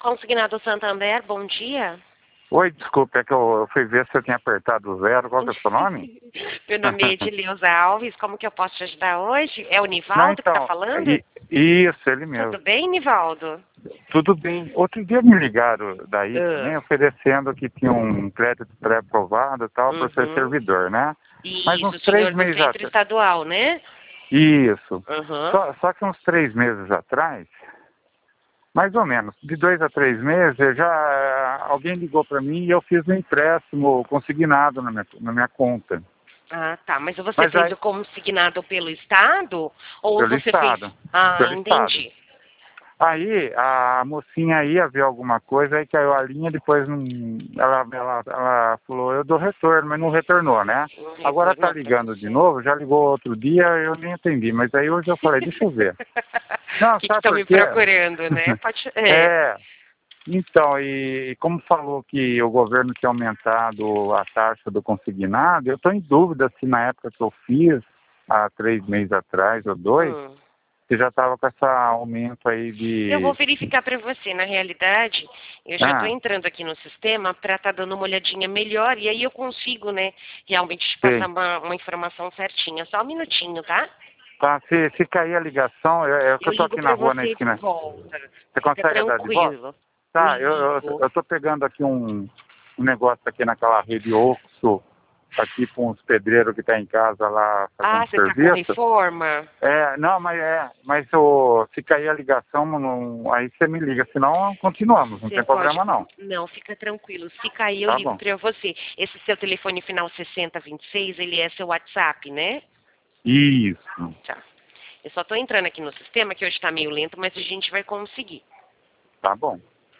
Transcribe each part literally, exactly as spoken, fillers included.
Consignado Santander, bom dia. Oi, desculpa, é que eu, eu fui ver se eu tinha apertado o zero. Qual que é o seu nome? Meu nome é Edileuza Alves, como que eu posso te ajudar hoje? É o Nivaldo Não, que está então, falando? i- isso, ele mesmo. Tudo bem, Nivaldo? Tudo bem. Outro dia me ligaram daí Ah, também, oferecendo que tinha um crédito pré-aprovado e tal, para ser uhum. servidor, né? Mas Isso, uns o três senhor do meses centro atrás. estadual, né? Isso. Aham. Só, só que uns três meses atrás, mais ou menos, de dois a três meses, eu já alguém ligou para mim e eu fiz um empréstimo consignado na minha, na minha conta. Ah, tá. Mas você Mas fez aí, o consignado pelo Estado? Ou pelo você fez... Estado. Ah, Pelo Estado. entendi. Aí a mocinha ia ver alguma coisa, aí caiu a linha, depois não, ela, ela, ela falou, eu dou retorno, mas não retornou, né? Um Agora tá retorno para ligando de você. novo, já ligou outro dia, eu nem atendi, mas aí hoje eu falei, deixa eu ver. O Não, que que sabe estão por me quê? procurando, né? Pode... É. É, então, e como falou que o governo tinha aumentado a taxa do consignado, eu estou em dúvida se na época que eu fiz, há três meses atrás ou dois, Hum. você já estava com esse aumento aí Eu vou de... verificar para você. Na realidade, eu já estou Ah, entrando aqui no sistema para estar dando uma olhadinha melhor e aí eu consigo, né, realmente te passar sei. uma, uma informação certinha. Só um minutinho, tá? Tá, se, se cair a ligação, é, é que Eu eu tô ligo aqui na para rua na você de esquina. volta. Você Fica consegue dar de volta? tranquilo. Tá, eu, eu, Ligo. eu tô pegando aqui um, um negócio aqui naquela rede Oxo, aqui com os pedreiros que tá em casa lá Ah, fazendo você está com serviço. reforma? É, não, mas é, mas o, se cair a ligação, não, aí você me liga, senão continuamos, não Você tem pode... problema não. Não, fica tranquilo. Se cair, eu Tá ligo bom. para você. Esse seu telefone final sessenta vinte e seis, ele é seu WhatsApp, né? Isso, Tá. Eu só estou entrando aqui no sistema, que hoje está meio lento, mas a gente vai conseguir. tá bom.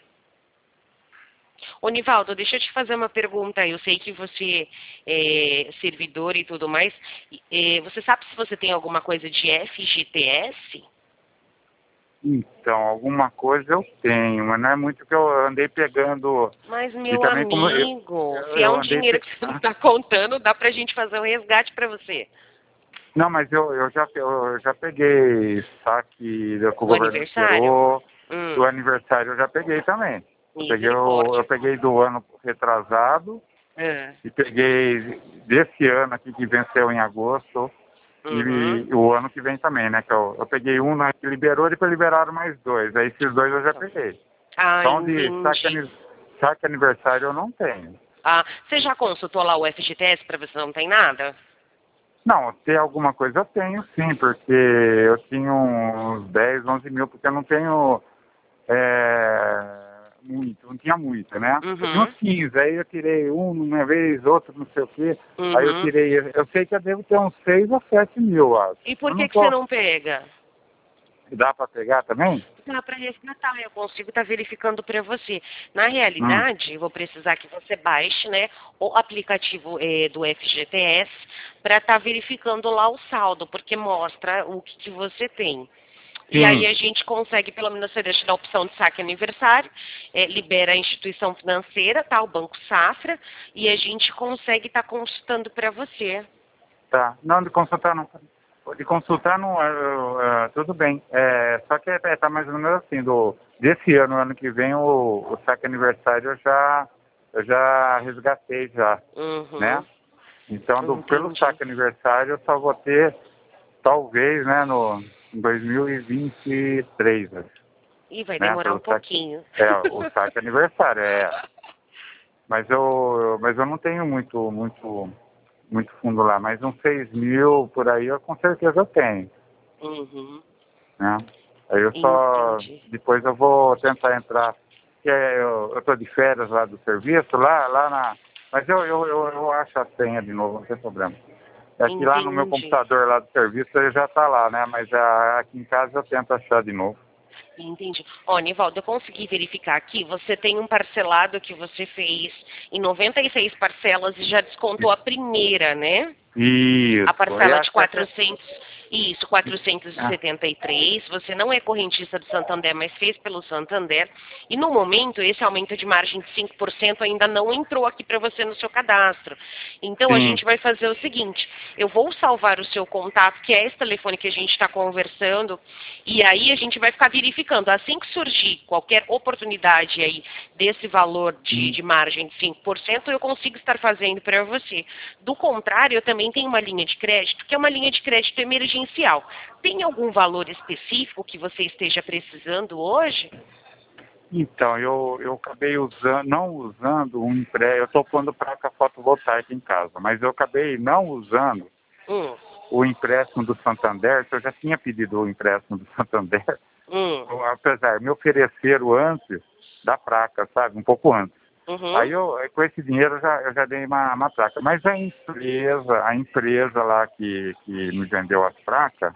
Ô, Nivaldo, deixa eu te fazer uma pergunta. Eu sei que você é servidor e tudo mais. É, você sabe se você tem alguma coisa de F G T S? Então, alguma coisa eu tenho, mas não é muito que eu andei pegando. Mas, E meu também como eu, amigo, eu, se é eu um andei dinheiro pe... que você não está contando, dá pra gente fazer um resgate pra você. Não, mas eu, eu, já, eu já peguei saque que o O governo aniversário? liberou, Hum, do aniversário eu já peguei também. Eu peguei, o, eu misericórdia. peguei do ano retrasado É. e peguei desse ano aqui que venceu em agosto e, Uhum. e o ano que vem também, né? Que eu, eu peguei um né, que liberou e depois liberaram mais dois. Aí esses dois eu já peguei. Ah, Então de saque, entendi. ani- saque aniversário eu não tenho. Ah, você já consultou lá o F G T S pra ver se não tem nada? Não, ter alguma coisa eu tenho sim, porque eu tinha uns dez, onze mil, porque eu não tenho é, muito, não tinha muito, né? Eu tinha uns Uhum. quinze, aí eu tirei um uma vez, outro não sei o quê, aí eu Uhum. tirei, eu sei que eu devo ter uns seis ou sete mil, eu acho. E por Eu que não que você tô, não pega? dá para pegar também? Dá para resgatar, eu consigo estar verificando para você. Na Hum, realidade, eu vou precisar que você baixe, né, o aplicativo eh, do F G T S para estar verificando lá o saldo, porque mostra o que, que você tem. E aí sim, a gente consegue, pelo menos você deixa na opção de saque aniversário, eh, libera a instituição financeira, tá, o Banco Safra, e a gente consegue estar consultando para você. tá. Não, de consultar não. De consultar não, eu, eu, tudo bem. É, só que é, tá mais ou menos assim, do, desse ano, ano que vem, o, o saque aniversário eu já, eu já resgatei já, né? Uhum, Então, do, pelo entendi. saque aniversário eu só vou ter, talvez, né, no em dois mil e vinte e três, E vai né? demorar um Pelo saque, pouquinho. é, o saque aniversário, é. Mas eu, mas eu não tenho muito, muito, muito fundo lá, mas uns seis mil por aí eu com certeza eu tenho. Uhum. Né? Aí eu só, Entendi. depois eu vou tentar entrar, que é, eu, eu tô de férias lá do serviço, lá, lá na, mas eu, eu, eu, eu acho a senha de novo, não tem problema. É que lá no meu Entendi. computador lá do serviço ele já tá lá, né? Mas a, aqui em casa eu tento achar de novo. Entendi. Ó, Nivaldo, eu consegui verificar aqui, você tem um parcelado que você fez em noventa e seis parcelas e já descontou a primeira, né? Isso. A parcela de Essa é que- quatrocentos, isso, quatrocentos e setenta e três. Você não é correntista do Santander, mas fez pelo Santander. E no momento, esse aumento de margem de cinco por cento ainda não entrou aqui para você no seu cadastro. Então, a Sim. gente vai fazer o seguinte, eu vou salvar o seu contato, que é esse telefone que a gente está conversando, e aí a gente vai ficar verificando. Assim que surgir qualquer oportunidade aí desse valor de, Hum. de margem de cinco por cento, eu consigo estar fazendo para você. Do contrário, eu também tenho uma linha de crédito, que é uma linha de crédito emergencial. Tem algum valor específico que você esteja precisando hoje? Então, eu, eu acabei usando, não usando um empréstimo, eu estou pondo placa fotovoltaica em casa, mas eu acabei não usando Hum, o empréstimo do Santander, que eu já tinha pedido o empréstimo do Santander, hum, apesar, me ofereceram antes da placa, sabe, um pouco antes. uhum. Aí eu, com esse dinheiro eu já, eu já dei uma, uma placa. Mas a empresa, a empresa lá que, que me vendeu as placas,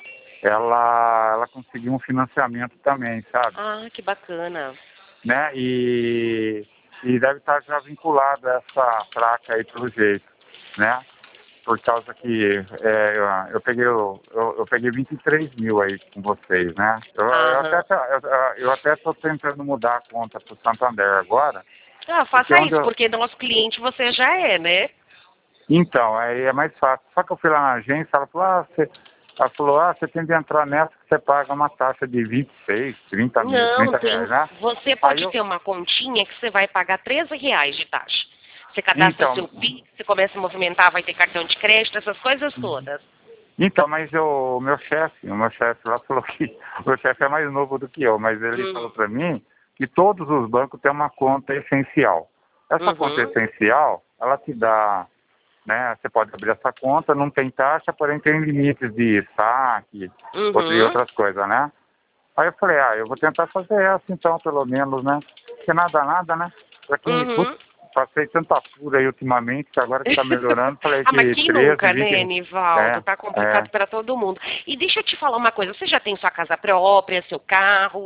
ela, ela conseguiu um financiamento também, sabe? Ah, que bacana. Né? E, e deve estar já vinculada essa placa aí pelo jeito, né? Por causa que é, eu, eu peguei o- eu, eu peguei vinte e três mil aí com vocês, né? Eu, eu Aham. até tá- eu, eu até estou tentando mudar a conta para o Santander agora, Ah, porque faça onde isso, eu, porque nosso cliente você já é, né? então, aí é mais fácil. Só que eu fui lá na agência, ela falou, ah, você, ela falou, ah, você tem que entrar nessa que você paga uma taxa de vinte e seis, trinta mil, Não, trinta tem. reais, né? Você Aí pode eu, ter uma continha que você vai pagar treze reais de taxa. Você cadastra o então, seu Pix, você começa a movimentar, vai ter cartão de crédito, essas coisas todas. então, mas eu, o meu chefe, o meu chefe lá falou que, o meu chefe é mais novo do que eu, mas ele falou Hum, para mim que todos os bancos têm uma conta essencial. Essa conta uhum, essencial, ela te dá, né, você pode abrir essa conta, não tem taxa, porém tem limites de saque, outra, e uhum, outras coisas, né? Aí eu falei, ah, eu vou tentar fazer essa então, pelo menos, né? Porque nada, nada, né? Pra quem, putz, uhum. passei tanta fura aí ultimamente, que agora que tá melhorando, falei Ah, mas que quem treze, nunca, vinte, né, Nivaldo? é, Tá é. complicado para todo mundo. E deixa eu te falar uma coisa, você já tem sua casa própria, seu carro?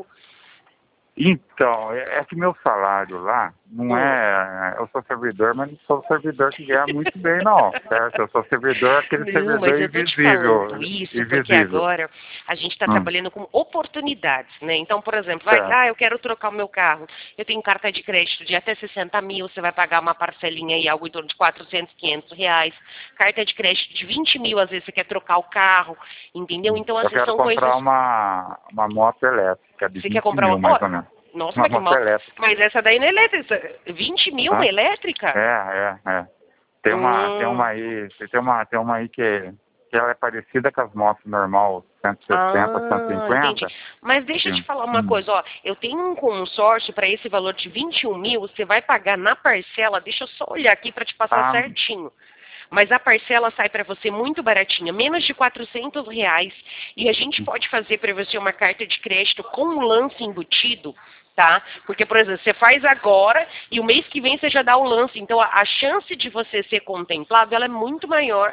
Então, é, é que meu salário lá não Hum. é. Eu sou servidor, mas não sou servidor que ganha muito bem, não, certo? Eu sou servidor, aquele Não, mas servidor eu tô te invisível. falando isso porque Invisível. agora a gente está Hum, trabalhando com oportunidades, né? Então, por exemplo, vai, certo. ah, eu quero trocar o meu carro. Eu tenho carta de crédito de até sessenta mil, você vai pagar uma parcelinha aí, algo em torno de quatrocentos, quinhentos reais. Carta de crédito de vinte mil, às vezes você quer trocar o carro, entendeu? Então, Eu assim, quero são coisas. comprar uma, uma moto elétrica de Você quer vinte comprar mil, uma. mais Ó, ou menos. nossa, Uma mas que moto mal. elétrica. Mas essa daí não é elétrica. vinte mil uma Hã? elétrica? É, é, é. Tem uma, tem Hum. uma aí, tem uma, tem uma aí que, que ela é parecida com as motos normal, cento e sessenta, Ah, entendi. cento e cinquenta. Mas deixa eu te Sim. falar uma Hum. coisa, ó. Eu tenho um consórcio para esse valor de vinte e um mil, você vai pagar na parcela, deixa eu só olhar aqui para te passar Ah, certinho. Mas a parcela sai para você muito baratinha, menos de quatrocentos reais. E a gente pode fazer para você uma carta de crédito com um lance embutido, tá? Porque, por exemplo, você faz agora e o mês que vem você já dá o lance. Então, a, a chance de você ser contemplado, ela é muito maior.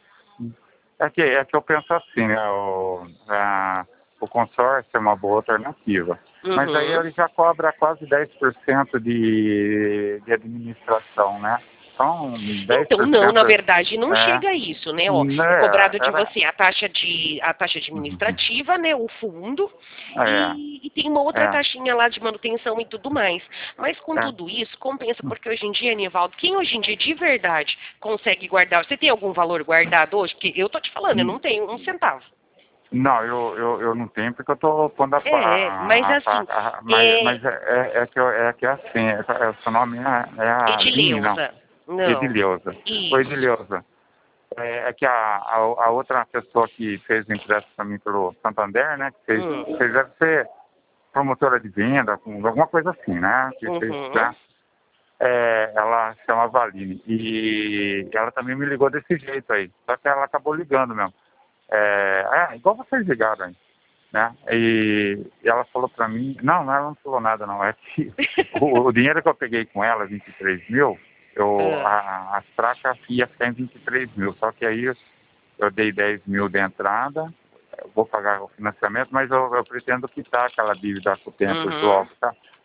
é que, é que eu penso assim, né? O, a, o consórcio é uma boa alternativa. Mas aí Uhum. ele já cobra quase dez por cento de, de administração, né? Então, Então, não, na dez por cento verdade, não é, chega a isso, né? Ó, é né, cobrado de era, você a taxa de a taxa administrativa, né? O fundo é, e, e tem uma outra é, taxinha lá de manutenção e tudo mais. Mas com é. tudo isso, compensa porque hoje em dia, Nivaldo, quem hoje em dia de verdade consegue guardar? Você tem algum valor guardado hoje? Porque eu tô te falando, eu não tenho um centavo. Não, eu, eu, eu não tenho porque eu estou pondo a, É, mas a, a, assim, a- mas, é mas é, é, é que, eu- é que é assim, é, é, o seu nome é, é a Vini, não, Edileuza. Não. Edileuza. Oi, Isso. Edileuza. É, é que a, a, a outra pessoa que fez o empréstimo para mim pelo Santander, né, que fez, Hum. fez deve ser promotora de venda, com alguma coisa assim, né, que fez, Uhum. né, é, ela chama Valine. E ela também me ligou desse jeito aí, só que ela acabou ligando mesmo. É, é igual vocês ligaram aí, né? E, e ela falou pra mim, não, ela não falou nada não, é que o, o dinheiro que eu peguei com ela, vinte e três mil, eu, Ah. a, as placas ia ficar em vinte e três mil, só que aí eu, eu dei dez mil de entrada, eu vou pagar o financiamento, mas eu, eu pretendo quitar aquela dívida com o tempo, Uhum. logo, tá?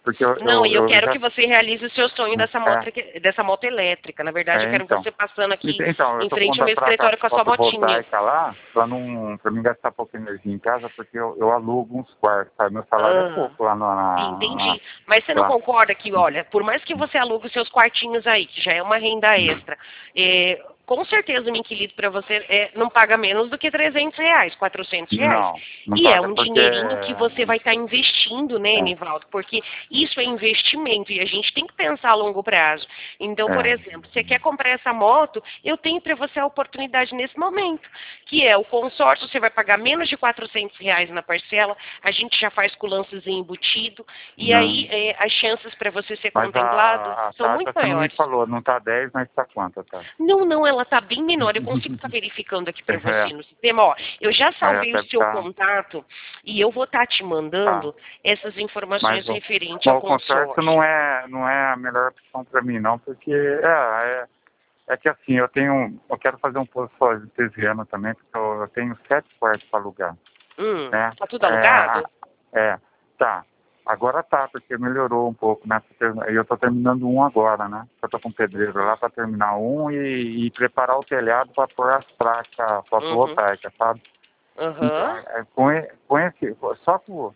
Porque eu, Não, e eu, eu, eu quero já... que você realize o seu sonho dessa moto, É. dessa moto elétrica. Na verdade, É, eu quero então. você passando aqui Então, eu em tô frente ao comprando meu pra cá escritório com a sua motinha. fotovoltaica lá, pra, não, pra mim gastar pouca energia em casa, porque eu, eu alugo uns quartos, sabe? Meu salário é Ah, pouco lá na... na entendi. Mas você não lá. concorda que, olha, por mais que você alugue os seus quartinhos aí, que já é uma renda extra, é, com certeza um inquilino para você é, não paga menos do que trezentos reais, quatrocentos reais. Não, não E é paga um porque... dinheirinho que você vai estar investindo, né, É, Nivaldo? Porque isso é investimento e a gente tem que pensar a longo prazo. Então, por é. exemplo, você quer comprar essa moto, eu tenho para você a oportunidade nesse momento, que é o consórcio, você vai pagar menos de quatrocentos reais na parcela, a gente já faz com o lancezinho embutido, e Não. aí é, as chances para você ser Mas contemplado a, a são taxa muito você não me maiores. falou, não tá dez, mas tá quanto a taxa? Não, não, ela está bem menor. Eu consigo estar verificando aqui para você no sistema. Ó, eu já É, salvei o deve seu estar... contato e eu vou estar te Tá. mandando essas Mas informações o, referentes ao bom, o consórcio consórcio. não é, não é a melhor opção para mim, não, porque é, é, é que assim, eu tenho, eu quero fazer um poço artesiano também, porque eu, eu tenho sete quartos para alugar, Hum, né? tá tudo É, alugado? é, tá. Agora tá, porque melhorou um pouco, né? E eu tô terminando um agora, né? Eu tô com um pedreiro lá para terminar um e, e preparar o telhado para pôr as placas Uhum. fotovoltaicas, sabe? Então, Aham. é, com, e- com esse, só com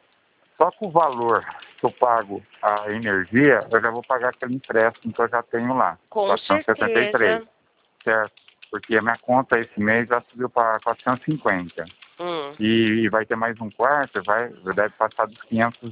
Só com o valor que eu pago a energia, eu já vou pagar aquele empréstimo que eu já tenho lá, Com quatrocentos e setenta e três, certeza. certo? Porque a minha conta esse mês já subiu para quatrocentos e cinquenta. Hum. E, e vai ter mais um quarto, vai, deve passar dos quinhentos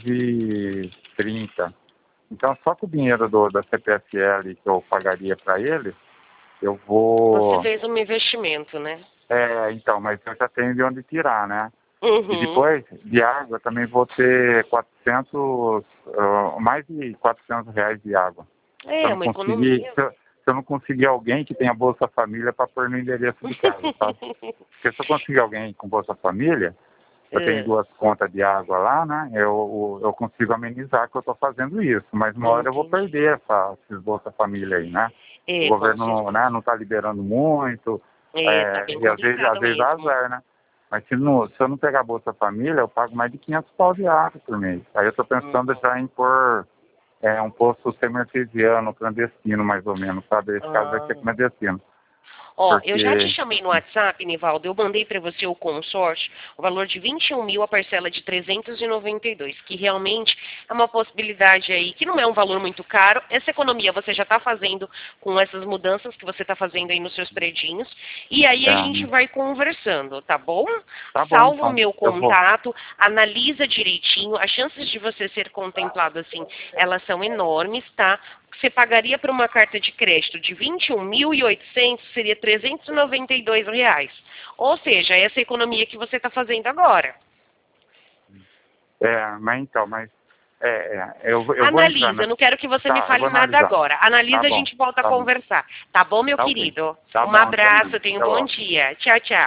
e trinta. Então, só com o dinheiro do, da C P F L que eu pagaria para ele, eu Você vou... fez um investimento, né? É, então, mas eu já tenho de onde tirar, né? E Uhum. depois, de água, também vou ter quatrocentos, ah, mais de quatrocentos reais de água. Se eu É não uma conseguir, economia. se eu, se eu não conseguir alguém que tenha Bolsa Família para pôr no endereço de casa, sabe? Porque se eu conseguir alguém com Bolsa Família, eu tenho É. duas contas de água lá, né? Eu, eu consigo amenizar que eu estou fazendo isso. Mas uma hora eu vou Entendi. perder essa, esses Bolsa Família aí, né? O É, com governo não, né, certeza. não está liberando muito, É, tá é, bem e às vezes, às complicado vezes é mesmo. azar, né? Mas se, não, se eu não pegar Bolsa Família, eu pago mais de quinhentos pau de água por mês. Aí eu estou pensando Uhum. já em pôr é, um poço semi-artesiano, clandestino, mais ou menos, sabe? Esse caso vai ser Ah. clandestino. Ó, eu já te Porque, chamei no WhatsApp, Nivaldo, eu mandei para você o consórcio, o valor de vinte e um mil, a parcela de trezentos e noventa e dois, que realmente é uma possibilidade aí, que não é um valor muito caro. Essa economia você já está fazendo com essas mudanças que você está fazendo aí nos seus predinhos, e aí a gente é, vai conversando, tá bom? tá bom, Salva o então. meu Eu vou. contato, analisa direitinho, as chances de você ser contemplado assim, elas são enormes, tá? Você pagaria por uma carta de crédito de vinte e um mil e oitocentos, seria trezentos e noventa e dois reais. Ou seja, essa economia que você está fazendo agora. É, mas então, mas é, é, eu, eu vou entrar Analisa, na. eu não quero que você me Tá, eu fale vou nada analisar. agora. Tá Analisa, a bom, gente volta a tá bom. conversar. Tá bom, meu Tá ok. querido? Tá Um bom, até abraço, mais. tenha um Até bom logo. dia. Tchau, tchau.